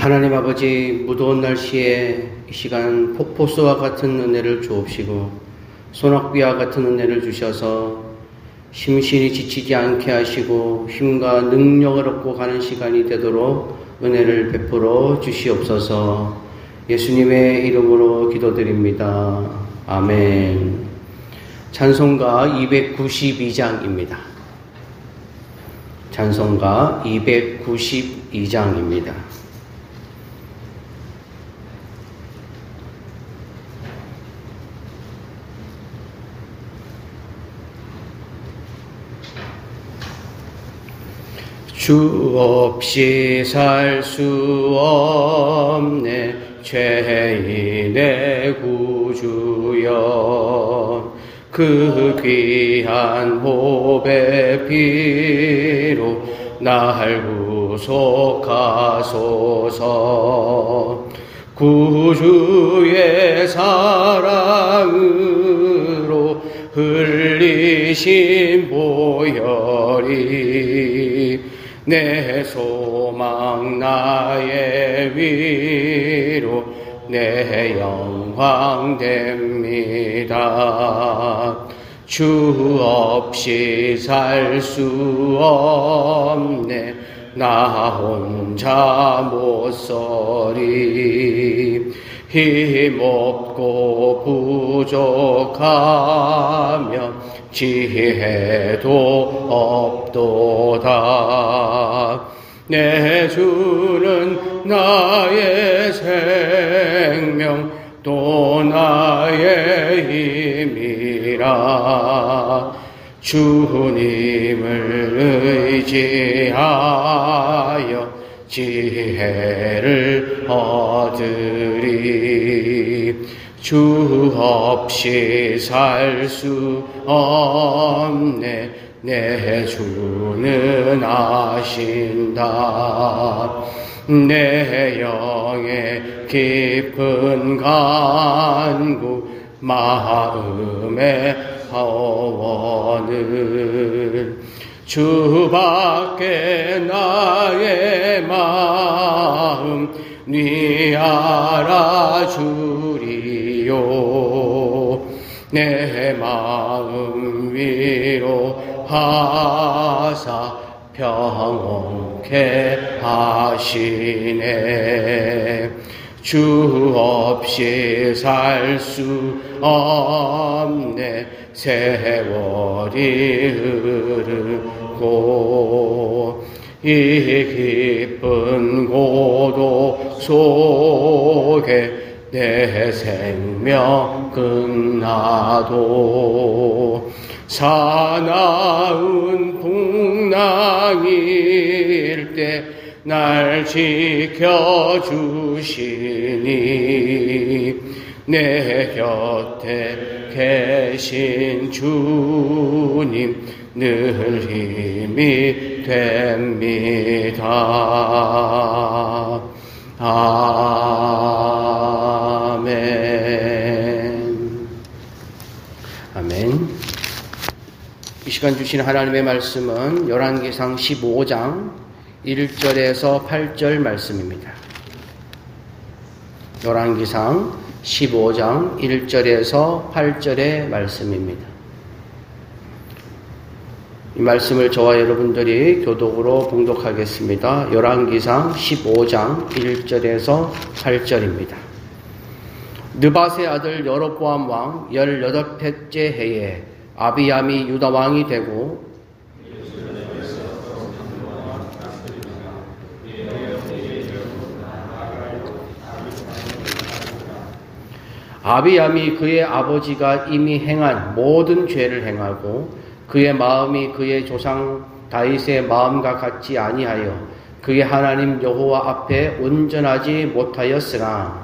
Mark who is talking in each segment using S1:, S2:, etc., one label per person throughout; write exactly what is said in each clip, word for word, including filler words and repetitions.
S1: 하나님 아버지, 무더운 날씨에 이 시간 폭포수와 같은 은혜를 주옵시고 소낙비와 같은 은혜를 주셔서 심신이 지치지 않게 하시고 힘과 능력을 얻고 가는 시간이 되도록 은혜를 베풀어 주시옵소서. 예수님의 이름으로 기도드립니다. 아멘. 찬송가 이백구십이 장입니다. 찬송가 이백구십이 장입니다. 주 없이 살 수 없네 죄인의 구주여, 그 귀한 보배 피로 날 구속하소서. 구주의 사랑으로 흘리신 보혈이 내 소망 나의 위로 내 영광 됩니다. 주 없이 살 수 없네 나 혼자 못 서리. 힘없고 부족하며 지혜도 없도다. 내 주는 나의 생명 또 나의 힘이라. 주님을 의지하여 지혜를 얻으리. 주 없이 살 수 없네 내 주는 아신다. 내 영의 깊은 간구 마음의 하원을 주밖에 나의 마음 네 알아주리요. 내 마음 위로하사 평온케 하시네. 주 없이 살 수 없네 세월이 흐르고 이 깊은 고독 속에 내 생명 끝나도 사나운 풍랑일 때 날 지켜주시니 내 곁에 계신 주님 늘 힘이 됩니다. 아멘. 아멘. 이 시간 주신 하나님의 말씀은 열왕기상 십오 장 일 절에서 팔 절 말씀입니다. 열왕기상 십오 장 일 절에서 팔 절의 말씀입니다. 이 말씀을 저와 여러분들이 교독으로 봉독하겠습니다. 열왕기상 십오 장 일 절에서 팔 절입니다. 느밧의 아들 여로보암 왕 열여덟 회째 해에 아비암이 유다 왕이 되고 아비암이 그의 아버지가 이미 행한 모든 죄를 행하고 그의 마음이 그의 조상 다윗의 마음과 같지 아니하여 그의 하나님 여호와 앞에 온전하지 못하였으나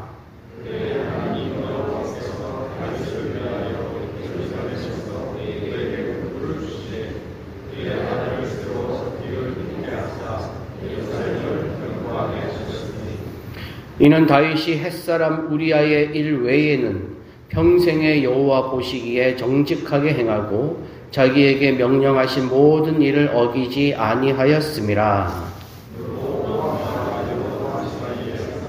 S1: 이는 다윗이 햇사람 우리아의 일 외에는 평생의 여호와 보시기에 정직하게 행하고 자기에게 명령하신 모든 일을 어기지 아니하였음이라.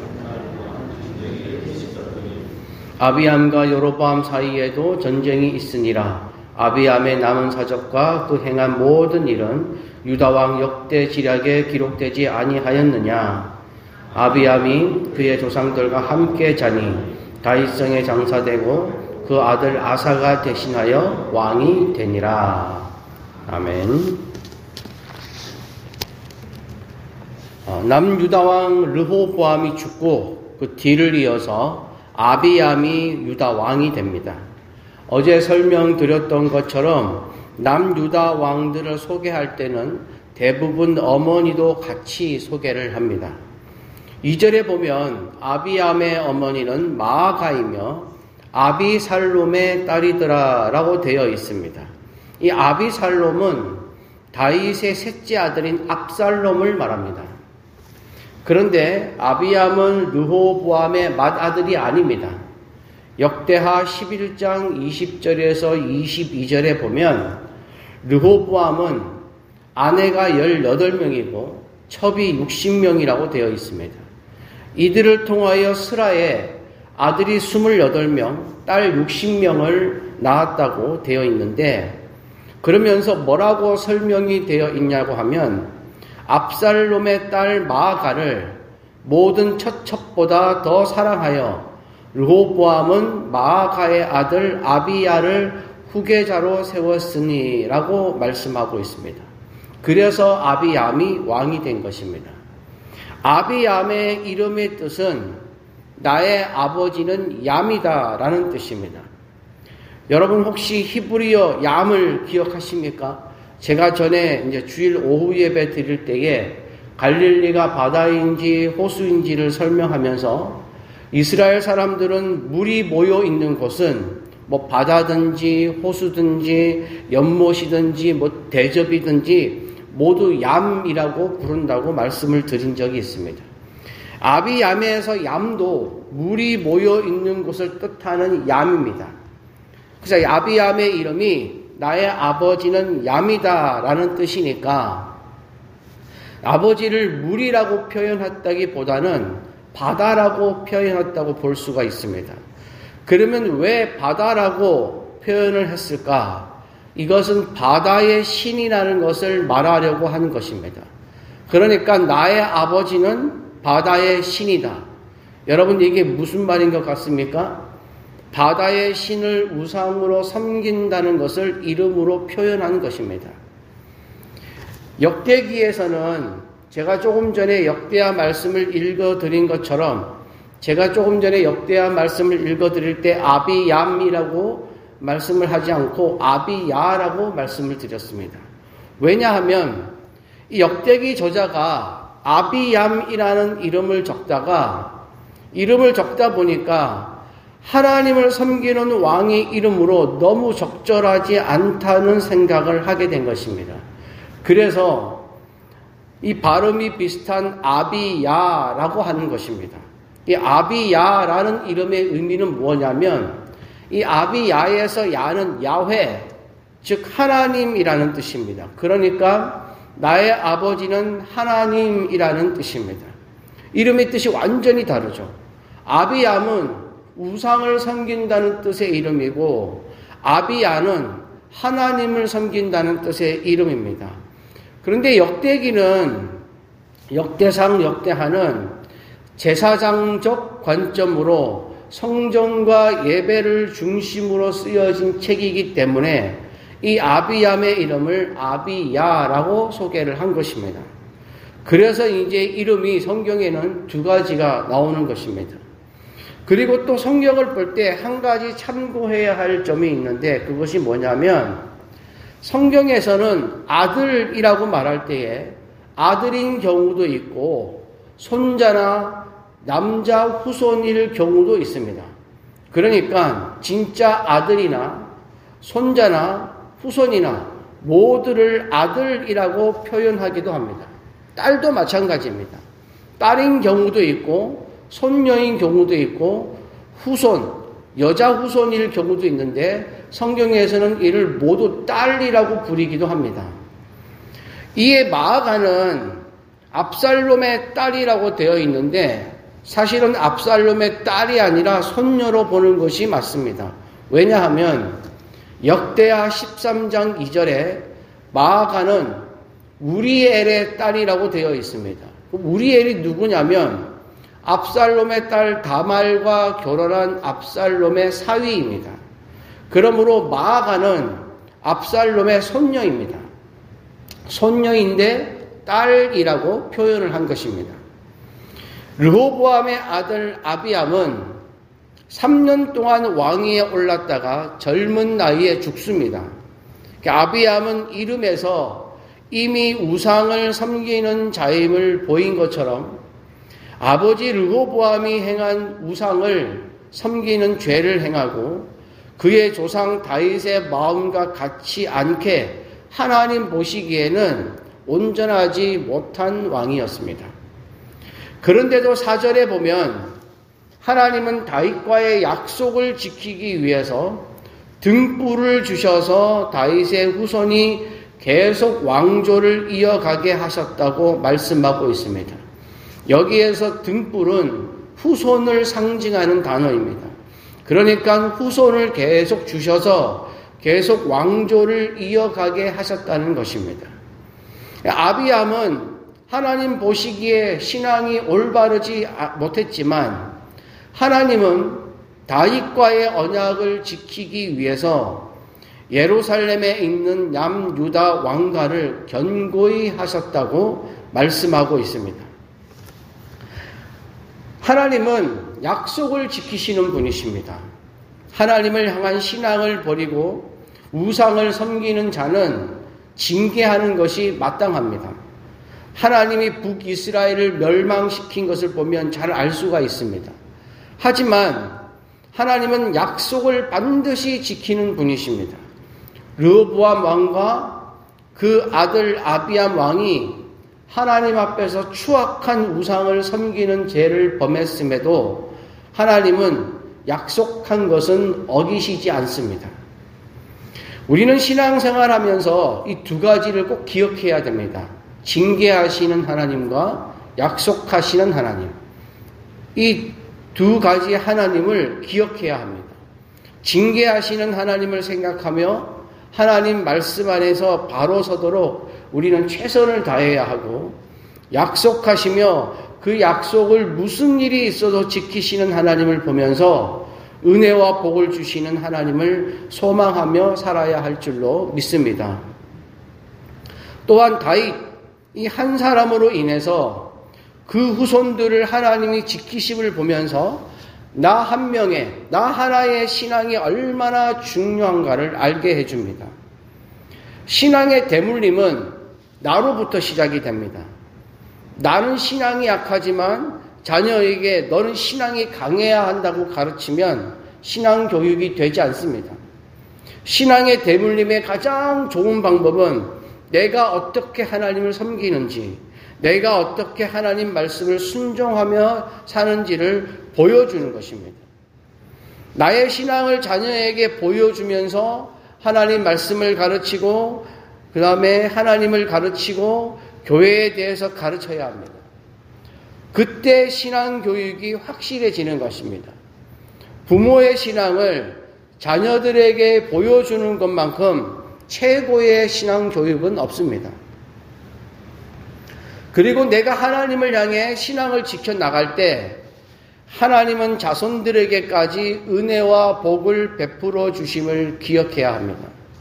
S1: 아비암과 여로보암 사이에도 전쟁이 있으니라. 아비암의 남은 사적과 그 행한 모든 일은 유다왕 역대 지략에 기록되지 아니하였느냐. 아비암이 그의 조상들과 함께 자니 다윗성에 장사되고 그 아들 아사가 대신하여 왕이 되니라. 아멘. 남유다왕 르호보암이 죽고 그 뒤를 이어서 아비암이 유다 왕이 됩니다. 어제 설명드렸던 것처럼 남유다 왕들을 소개할 때는 대부분 어머니도 같이 소개를 합니다. 이 절에 보면 아비암의 어머니는 마아가이며 아비살롬의 딸이더라 라고 되어 있습니다. 이 아비살롬은 다윗의 셋째 아들인 압살롬을 말합니다. 그런데 아비암은 르호보암의 맏아들이 아닙니다. 역대하 십일 장 이십 절에서 이십이 절에 보면 르호보암은 아내가 열여덟 명이고 첩이 육십 명이라고 되어 있습니다. 이들을 통하여 스라에 아들이 스물여덟 명, 딸 육십 명을 낳았다고 되어 있는데, 그러면서 뭐라고 설명이 되어 있냐고 하면 압살롬의 딸 마아가를 모든 첩첩보다 더 사랑하여 르호보암은 마아가의 아들 아비야를 후계자로 세웠으니 라고 말씀하고 있습니다. 그래서 아비암이 왕이 된 것입니다. 아비암의 이름의 뜻은 나의 아버지는 얌이다 라는 뜻입니다. 여러분 혹시 히브리어 얌을 기억하십니까? 제가 전에 이제 주일 오후 예배 드릴 때에 갈릴리가 바다인지 호수인지를 설명하면서 이스라엘 사람들은 물이 모여 있는 곳은 뭐 바다든지 호수든지 연못이든지 뭐 대접이든지 모두 얌이라고 부른다고 말씀을 드린 적이 있습니다. 아비얌에서 얌도 물이 모여 있는 곳을 뜻하는 얌입니다. 그래서 아비얌의 이름이 나의 아버지는 얌이다 라는 뜻이니까 아버지를 물이라고 표현했다기보다는 바다라고 표현했다고 볼 수가 있습니다. 그러면 왜 바다라고 표현을 했을까? 이것은 바다의 신이라는 것을 말하려고 하는 것입니다. 그러니까 나의 아버지는 바다의 신이다. 여러분 이게 무슨 말인 것 같습니까? 바다의 신을 우상으로 섬긴다는 것을 이름으로 표현한 것입니다. 역대기에서는 제가 조금 전에 역대하 말씀을 읽어드린 것처럼 제가 조금 전에 역대하 말씀을 읽어드릴 때 아비얌이라고 말씀을 하지 않고 아비야라고 말씀을 드렸습니다. 왜냐하면 이 역대기 저자가 아비얌이라는 이름을 적다가 이름을 적다 보니까 하나님을 섬기는 왕의 이름으로 너무 적절하지 않다는 생각을 하게 된 것입니다. 그래서 이 발음이 비슷한 아비야라고 하는 것입니다. 이 아비야라는 이름의 의미는 뭐냐면 이 아비야에서 야는 야훼, 즉 하나님이라는 뜻입니다. 그러니까 나의 아버지는 하나님이라는 뜻입니다. 이름의 뜻이 완전히 다르죠. 아비암은 우상을 섬긴다는 뜻의 이름이고 아비야는 하나님을 섬긴다는 뜻의 이름입니다. 그런데 역대기는 역대상 역대하는 제사장적 관점으로 성전과 예배를 중심으로 쓰여진 책이기 때문에 이 아비암의 이름을 아비야라고 소개를 한 것입니다. 그래서 이제 이름이 성경에는 두 가지가 나오는 것입니다. 그리고 또 성경을 볼 때 한 가지 참고해야 할 점이 있는데 그것이 뭐냐면 성경에서는 아들이라고 말할 때에 아들인 경우도 있고 손자나 남자 후손일 경우도 있습니다. 그러니까 진짜 아들이나 손자나 후손이나 모두를 아들이라고 표현하기도 합니다. 딸도 마찬가지입니다. 딸인 경우도 있고 손녀인 경우도 있고 후손, 여자 후손일 경우도 있는데 성경에서는 이를 모두 딸이라고 부르기도 합니다. 이에 마아가는 압살롬의 딸이라고 되어 있는데 사실은 압살롬의 딸이 아니라 손녀로 보는 것이 맞습니다. 왜냐하면 역대하 십삼 장 이 절에 마아가는 우리엘의 딸이라고 되어 있습니다. 우리엘이 누구냐면 압살롬의 딸 다말과 결혼한 압살롬의 사위입니다. 그러므로 마아가는 압살롬의 손녀입니다. 손녀인데 딸이라고 표현을 한 것입니다. 르호보암의 아들 아비암은 삼 년 동안 왕위에 올랐다가 젊은 나이에 죽습니다. 아비암은 이름에서 이미 우상을 섬기는 자임을 보인 것처럼 아버지 르호보암이 행한 우상을 섬기는 죄를 행하고 그의 조상 다윗의 마음과 같지 않게 하나님 보시기에는 온전하지 못한 왕이었습니다. 그런데도 사 절에 보면 하나님은 다윗과의 약속을 지키기 위해서 등불을 주셔서 다윗의 후손이 계속 왕조를 이어가게 하셨다고 말씀하고 있습니다. 여기에서 등불은 후손을 상징하는 단어입니다. 그러니까 후손을 계속 주셔서 계속 왕조를 이어가게 하셨다는 것입니다. 아비암은 하나님 보시기에 신앙이 올바르지 못했지만 하나님은 다윗과의 언약을 지키기 위해서 예루살렘에 있는 남유다 왕가를 견고히 하셨다고 말씀하고 있습니다. 하나님은 약속을 지키시는 분이십니다. 하나님을 향한 신앙을 버리고 우상을 섬기는 자는 징계하는 것이 마땅합니다. 하나님이 북이스라엘을 멸망시킨 것을 보면 잘 알 수가 있습니다. 하지만 하나님은 약속을 반드시 지키는 분이십니다. 르호보암 왕과 그 아들 아비암 왕이 하나님 앞에서 추악한 우상을 섬기는 죄를 범했음에도 하나님은 약속한 것은 어기시지 않습니다. 우리는 신앙생활하면서 이 두 가지를 꼭 기억해야 됩니다. 징계하시는 하나님과 약속하시는 하나님. 이 두 가지 하나님을 기억해야 합니다. 징계하시는 하나님을 생각하며 하나님 말씀 안에서 바로 서도록 우리는 최선을 다해야 하고, 약속하시며 그 약속을 무슨 일이 있어도 지키시는 하나님을 보면서 은혜와 복을 주시는 하나님을 소망하며 살아야 할 줄로 믿습니다. 또한 다윗 이 한 사람으로 인해서 그 후손들을 하나님이 지키심을 보면서 나 한 명의, 나 하나의 신앙이 얼마나 중요한가를 알게 해줍니다. 신앙의 대물림은 나로부터 시작이 됩니다. 나는 신앙이 약하지만 자녀에게 너는 신앙이 강해야 한다고 가르치면 신앙 교육이 되지 않습니다. 신앙의 대물림의 가장 좋은 방법은 내가 어떻게 하나님을 섬기는지, 내가 어떻게 하나님 말씀을 순종하며 사는지를 보여주는 것입니다. 나의 신앙을 자녀에게 보여주면서 하나님 말씀을 가르치고 그 다음에 하나님을 가르치고 교회에 대해서 가르쳐야 합니다. 그때 신앙 교육이 확실해지는 것입니다. 부모의 신앙을 자녀들에게 보여주는 것만큼 최고의 신앙 교육은 없습니다. 그리고 내가 하나님을 향해 신앙을 지켜나갈 때 하나님은 자손들에게까지 은혜와 복을 베풀어 주심을 기억해야 합니다.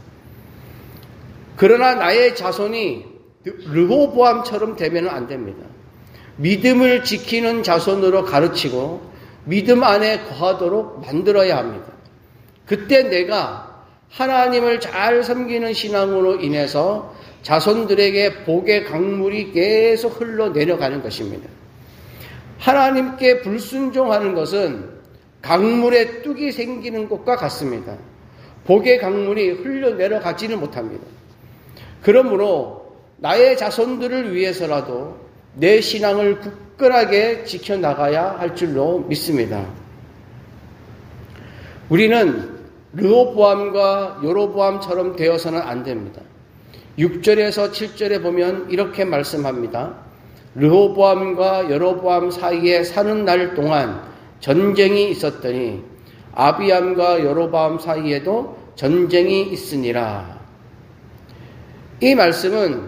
S1: 그러나 나의 자손이 르호보암처럼 되면 안 됩니다. 믿음을 지키는 자손으로 가르치고 믿음 안에 거하도록 만들어야 합니다. 그때 내가 하나님을 잘 섬기는 신앙으로 인해서 자손들에게 복의 강물이 계속 흘러내려가는 것입니다. 하나님께 불순종하는 것은 강물에 뚝이 생기는 것과 같습니다. 복의 강물이 흘러내려가지는 못합니다. 그러므로 나의 자손들을 위해서라도 내 신앙을 굳건하게 지켜나가야 할 줄로 믿습니다. 우리는 르호보암과 여로보암처럼 되어서는 안 됩니다. 육 절에서 칠 절에 보면 이렇게 말씀합니다. 르호보암과 여로보암 사이에 사는 날 동안 전쟁이 있었더니 아비암과 여로보암 사이에도 전쟁이 있으니라. 이 말씀은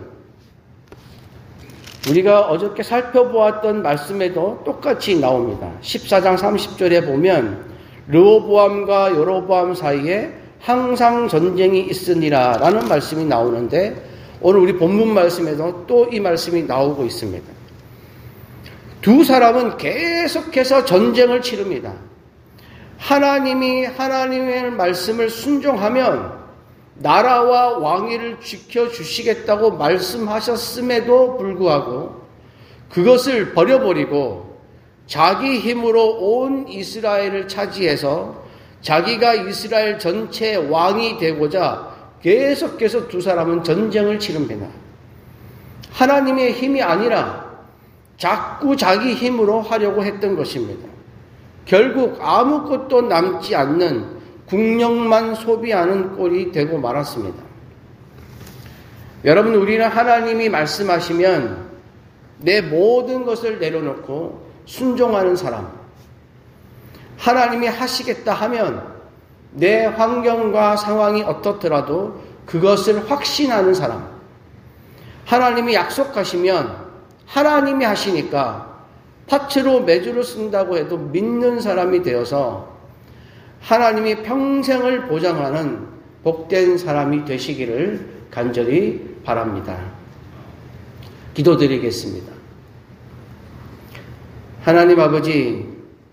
S1: 우리가 어저께 살펴보았던 말씀에도 똑같이 나옵니다. 십사 장 삼십 절에 보면 르호보암과 여로보암 사이에 항상 전쟁이 있으니라 라는 말씀이 나오는데, 오늘 우리 본문 말씀에도 또 이 말씀이 나오고 있습니다. 두 사람은 계속해서 전쟁을 치릅니다. 하나님이 하나님의 말씀을 순종하면 나라와 왕위를 지켜주시겠다고 말씀하셨음에도 불구하고 그것을 버려버리고 자기 힘으로 온 이스라엘을 차지해서 자기가 이스라엘 전체의 왕이 되고자 계속해서 두 사람은 전쟁을 치릅니다. 하나님의 힘이 아니라 자꾸 자기 힘으로 하려고 했던 것입니다. 결국 아무것도 남지 않는 국력만 소비하는 꼴이 되고 말았습니다. 여러분, 우리는 하나님이 말씀하시면 내 모든 것을 내려놓고 순종하는 사람, 하나님이 하시겠다 하면 내 환경과 상황이 어떻더라도 그것을 확신하는 사람, 하나님이 약속하시면 하나님이 하시니까 파츠로 매주를 쓴다고 해도 믿는 사람이 되어서 하나님이 평생을 보장하는 복된 사람이 되시기를 간절히 바랍니다. 기도드리겠습니다. 하나님 아버지,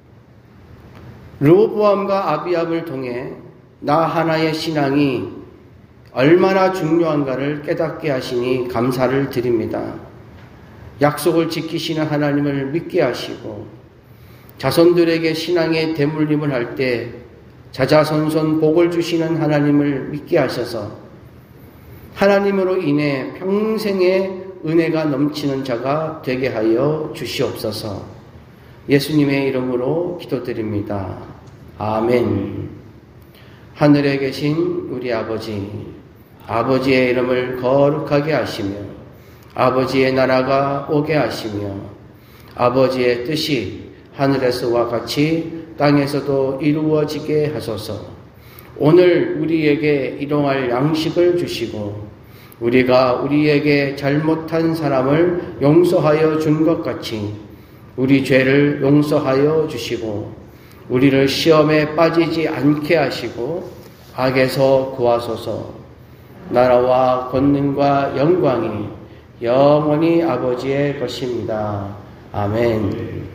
S1: 르호보암과 아비암을 통해 나 하나의 신앙이 얼마나 중요한가를 깨닫게 하시니 감사를 드립니다. 약속을 지키시는 하나님을 믿게 하시고 자손들에게 신앙의 대물림을 할 때 자자손손 복을 주시는 하나님을 믿게 하셔서 하나님으로 인해 평생의 은혜가 넘치는 자가 되게 하여 주시옵소서. 예수님의 이름으로 기도드립니다. 아멘. 하늘에 계신 우리 아버지, 아버지의 이름을 거룩하게 하시며 아버지의 나라가 오게 하시며 아버지의 뜻이 하늘에서와 같이 땅에서도 이루어지게 하소서. 오늘 우리에게 일용할 양식을 주시고 우리가 우리에게 잘못한 사람을 용서하여 준 것 같이 우리 죄를 용서하여 주시고 우리를 시험에 빠지지 않게 하시고 악에서 구하소서. 나라와 권능과 영광이 영원히 아버지의 것입니다. 아멘.